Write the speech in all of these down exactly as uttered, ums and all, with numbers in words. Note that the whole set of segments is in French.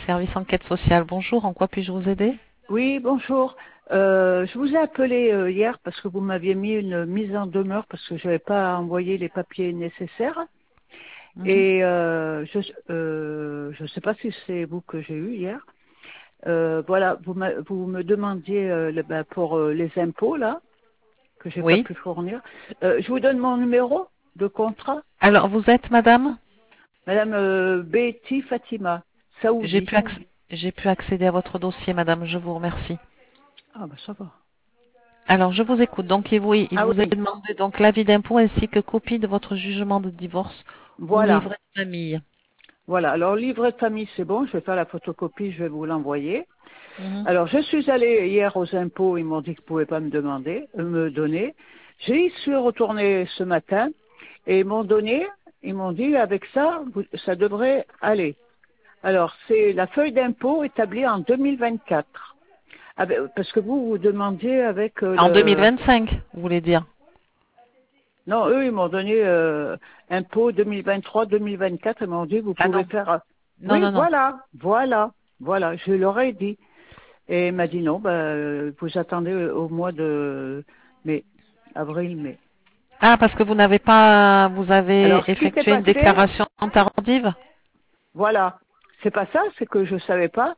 service enquête sociale. Bonjour, en quoi puis-je vous aider? Oui, bonjour. Euh, je vous ai appelé euh, hier parce que vous m'aviez mis une mise en demeure parce que je n'avais pas envoyé les papiers nécessaires. Mhm. Et euh, je euh, je sais pas si c'est vous que j'ai eu hier. Euh, voilà, vous, m'a- vous me demandiez euh, le- ben, pour euh, les impôts là que j'ai pas Oui. pu fournir. Euh, je vous donne mon numéro de contrat, Alors, vous êtes madame? Madame euh, Betty Fatima J'ai Saoudi. pu, acc- j'ai pu accéder à votre dossier, madame, je vous remercie. Ah bah ça va. Alors, je vous écoute. Donc, il vous, il Ah vous est oui, demandé donc l'avis d'impôt ainsi que copie de votre jugement de divorce ou voilà. livret de famille. Voilà, alors livret de famille, c'est bon, je vais faire la photocopie, je vais vous l'envoyer. Mhm. Alors, je suis allée hier aux impôts, ils m'ont dit qu'ils ne pouvaient pas me demander, euh, me donner. J'y suis retournée ce matin et ils m'ont donné, ils m'ont dit avec ça, vous- ça devrait aller. Alors, c'est la feuille d'impôt établie en deux mille vingt-quatre. Ah ben, parce que vous, vous demandiez avec euh, En le... deux mille vingt-cinq, vous voulez dire? Non, eux, ils m'ont donné euh, impôt deux mille vingt-trois deux mille vingt-quatre, ils m'ont dit, vous Ah pouvez non. faire... Non, Oui, non, non. voilà, voilà, voilà, je leur ai dit. Et il m'a dit non, ben, vous attendez au mois de mai, avril, mai. Ah, parce que vous n'avez pas, vous avez Alors, ce qui s'est effectué une passé, déclaration tardive? voilà, c'est pas ça, c'est que je savais pas.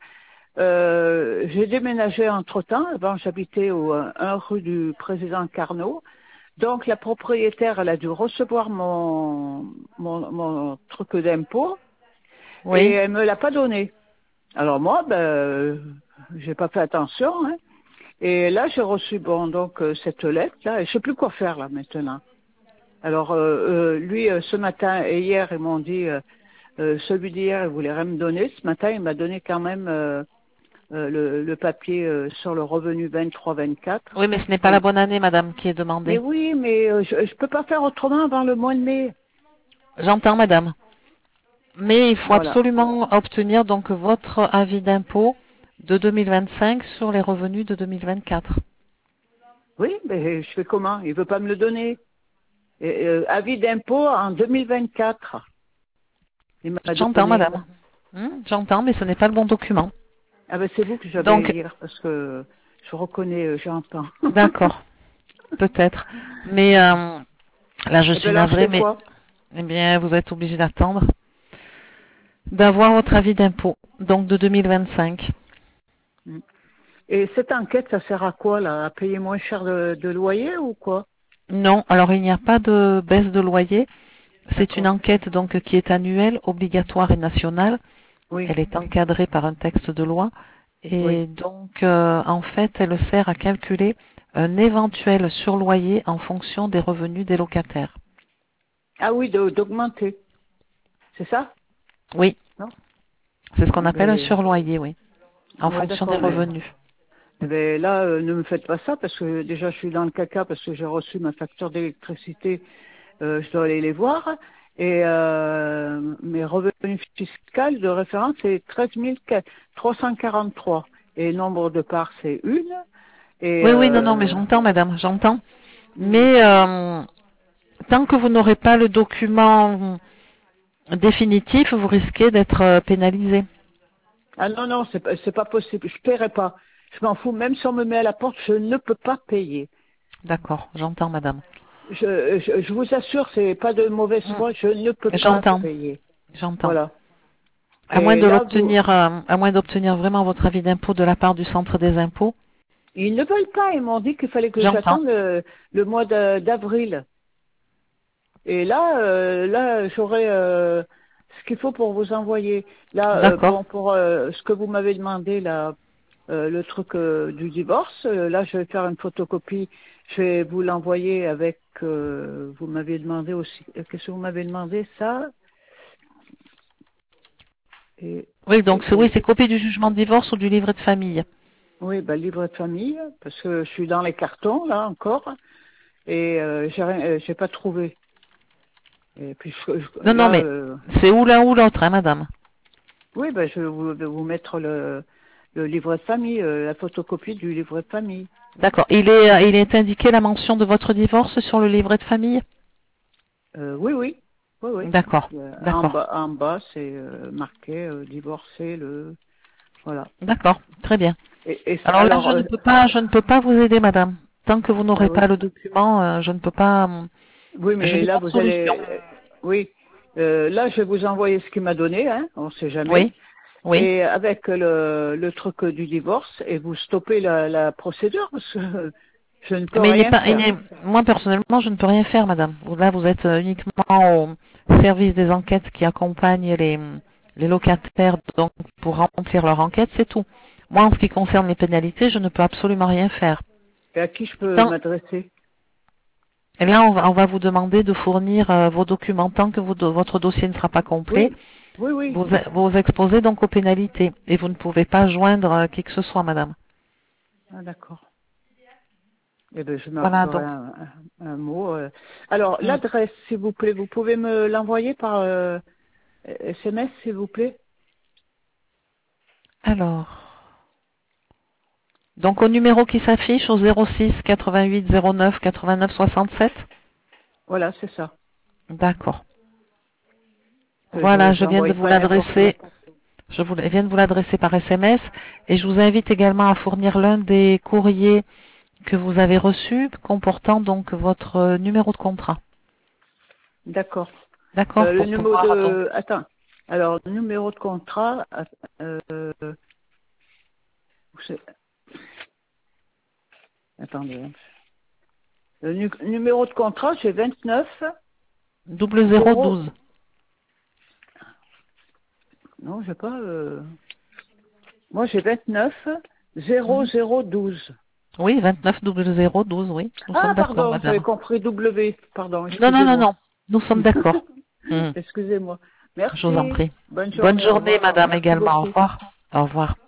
Euh, j'ai déménagé entre-temps. Avant, j'habitais au un rue du Président Carnot. Donc, la propriétaire, elle a dû recevoir mon, mon, mon truc d'impôt et Oui. elle me l'a pas donné. Alors moi, ben, j'ai pas fait attention, hein. Et là, j'ai reçu bon donc euh, cette lettre là, et je sais plus quoi faire là maintenant. Alors euh, euh, lui, euh, ce matin et hier, ils m'ont dit, euh, euh, celui d'hier, il voulait rien me donner. Ce matin, il m'a donné quand même euh, euh, le, le papier euh, sur le revenu vingt-trois vingt-quatre. Oui, mais ce n'est pas la Et bonne année, madame, qui est mais demandée. oui, mais euh, je, je peux pas faire autrement avant le mois de mai. J'entends, madame. Mais il faut Voilà. absolument obtenir donc votre avis d'impôt de deux mille vingt-cinq sur les revenus de deux mille vingt-quatre. Oui, mais je fais comment? Il veut pas me le donner. Et, euh, avis d'impôt en deux mille vingt-quatre. Il m'a J'entends, donné. madame. Hmm, j'entends, mais ce n'est pas le bon document. Ah ben c'est vous que j'avais Donc, hier parce que je reconnais, euh, j'entends. d'accord, peut-être. Mais euh, là, je Et bien suis alors je navrée, fais mais quoi? eh bien, vous êtes obligé d'attendre d'avoir votre avis d'impôt, donc de deux mille vingt-cinq. Mm. Et cette enquête, ça sert à quoi là? À payer moins cher de, de loyer ou quoi? Non, alors il n'y a pas de baisse de loyer. C'est une D'accord. enquête donc qui est annuelle, obligatoire et nationale. Oui, Elle est encadrée par un texte de loi oui. et donc euh, en fait elle sert à calculer un éventuel surloyer en fonction des revenus des locataires. Ah oui, de- d'augmenter. C'est ça? Oui, Non? c'est ce qu'on Eh appelle un ben, surloyer, oui, en ouais, fonction des d'accord, mais revenus. eh ben, là, euh, ne me faites pas ça parce que déjà je suis dans le caca parce que j'ai reçu ma facture d'électricité, euh, je dois aller les voir. Et euh, mes revenus fiscaux de référence, c'est treize mille trois cent quarante-trois. Et nombre de parts, c'est une. Et Oui, oui, non, non, mais euh, j'entends, madame, j'entends. hmm. Mais euh, tant que vous n'aurez pas le document définitif, vous risquez d'être euh, pénalisé. Ah non, non, c'est pas, c'est pas possible. Je paierai pas. Je m'en fous. Même si on me met à la porte, je ne peux pas payer. D'accord, j'entends, madame. Je, je, je vous assure, c'est pas de mauvaise Mm, foi. Je ne peux pas J'entends, payer. j'entends. Voilà. À moins Et de là, vous, l'obtenir, euh, à moins d'obtenir vraiment votre avis d'impôt de la part du centre des impôts. ils ne veulent pas. Ils m'ont dit qu'il fallait que J'entends. j'attende le, le mois de- d'avril. Et là, euh, là, j'aurai euh, ce qu'il faut pour vous envoyer. Là, euh, D'accord. bon, pour euh, ce que vous m'avez demandé, là, euh, le truc euh, du divorce, euh, là, je vais faire une photocopie. Je vais vous l'envoyer avec. Euh, vous m'avez demandé aussi. euh, Qu'est-ce que vous m'avez demandé ça? Et, Oui, donc et, c'est oui, et- c'est copie du jugement de divorce ou du livret de famille. oui, bah, livre de famille, parce que je suis dans les cartons là encore, et euh, j'ai rien- euh, j'ai pas trouvé. Et puis je- je- Non, non, là. mais Euh, c'est ou l'un ou l'autre, hein, madame. Oui, ben, je vais vous, vais vous mettre le, le livret de famille, euh, la photocopie du livret de famille. D'accord. Il est, euh, il est indiqué la mention de votre divorce sur le livret de famille? Euh, oui, oui, oui, oui. D'accord. Euh, En D'accord. bas, en bas, c'est euh, marqué euh, divorcé le. Voilà. D'accord, très bien. Et, et Alors là, alors, je ne euh, peux pas, je ne peux pas vous aider, madame. Tant que vous ah n'aurez oui, pas le document, euh, je ne peux pas, euh, oui, je mais n'ai là pas de vous solution. allez, euh, oui, euh, là je vais vous envoyer ce qu'il m'a donné, hein, on sait jamais, Oui, oui. et avec le, le truc du divorce, et vous stoppez la, la procédure parce que je ne peux Mais il n'est rien pas, il faire. n'est- moi personnellement, je ne peux rien faire, madame. Là, vous êtes euh, uniquement au service des enquêtes qui accompagnent les, les locataires donc pour remplir leur enquête, c'est tout. Moi, en ce qui concerne les pénalités, je ne peux absolument rien faire. Et à qui je peux Tant- m'adresser? et là, on va, on va vous demander de fournir euh, vos documents tant que vos do- votre dossier ne sera pas complet. Oui, oui, oui. Vous vous exposez donc aux pénalités et vous ne pouvez pas joindre euh, qui que ce soit, madame. Ah d'accord. Eh bien, je Voilà marquerai donc. un, un- un mot. euh. Alors, Hmm. l'adresse, s'il vous plaît, vous pouvez me l'envoyer par euh, S M S, s'il vous plaît? Alors, donc au numéro qui s'affiche au zéro six quatre-vingt-huit zéro neuf quatre-vingt-neuf soixante-sept. Voilà, c'est ça. D'accord. Que je Voilà, je viens de n'envoie vous pas n'importe où. l'adresser. Je vous viens de vous l'adresser par S M S et je vous invite également à fournir l'un des courriers que vous avez reçus comportant donc votre euh, numéro de contrat. D'accord. D'accord, Euh, le pour numéro pouvoir donc. de... Attends. Alors, le numéro de contrat... Euh, c'est- attendez. hein. Le nu- numéro de contrat, c'est vingt-neuf Double zéro zéro... douze. Non, j'ai pas... euh, moi, j'ai vingt-neuf zéro Mhm. zéro douze. Oui, vingt-neuf double zéro douze, oui. Nous Ah, sommes d'accord, pardon, j'avais madame. compris W. Pardon, Non, non, non, excusez-moi. non. Nous sommes d'accord. Mhm. Excusez-moi. Je vous en Merci. prie. Bonne Bonne journée. Au journée, revoir. madame, Merci également. Au beaucoup. revoir. Au revoir.